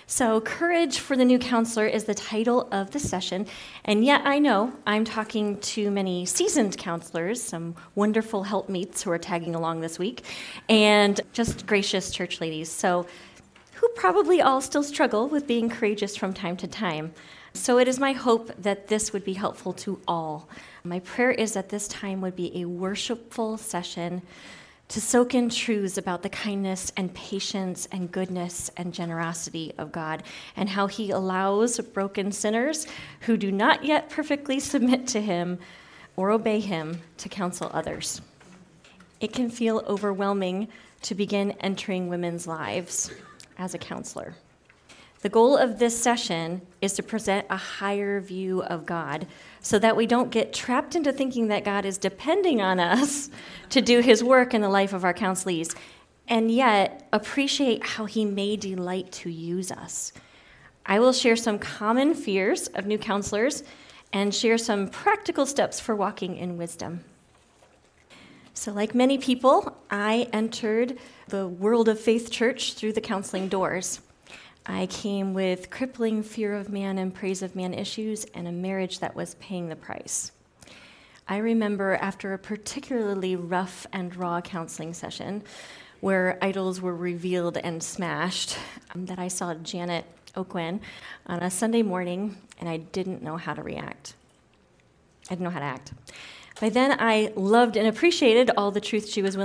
So, Courage for the New Counselor is the title of the session, and yet I know I'm talking to many seasoned counselors, some wonderful helpmeets who are tagging along this week, and just gracious church ladies, so who probably all still struggle with being courageous from time to time. So it is my hope that this would be helpful to all. My prayer is that this time would be a worshipful session to soak in truths about the kindness and patience and goodness and generosity of God, and how he allows broken sinners who do not yet perfectly submit to him or obey him to counsel others. It can feel overwhelming to begin entering women's lives as a counselor. The goal of this session is to present a higher view of God so that we don't get trapped into thinking that God is depending on us to do his work in the life of our counselees, and yet appreciate how he may delight to use us. I will share some common fears of new counselors and share some practical steps for walking in wisdom. So like many people, I entered the World of Faith Church through the counseling doors. I came with crippling fear of man and praise of man issues and a marriage that was paying the price. I remember after a particularly rough and raw counseling session where idols were revealed and smashed, that I saw Janet Oquin on a Sunday morning, and I didn't know how to react. I didn't know how to act. By then, I loved and appreciated all the truth she was willing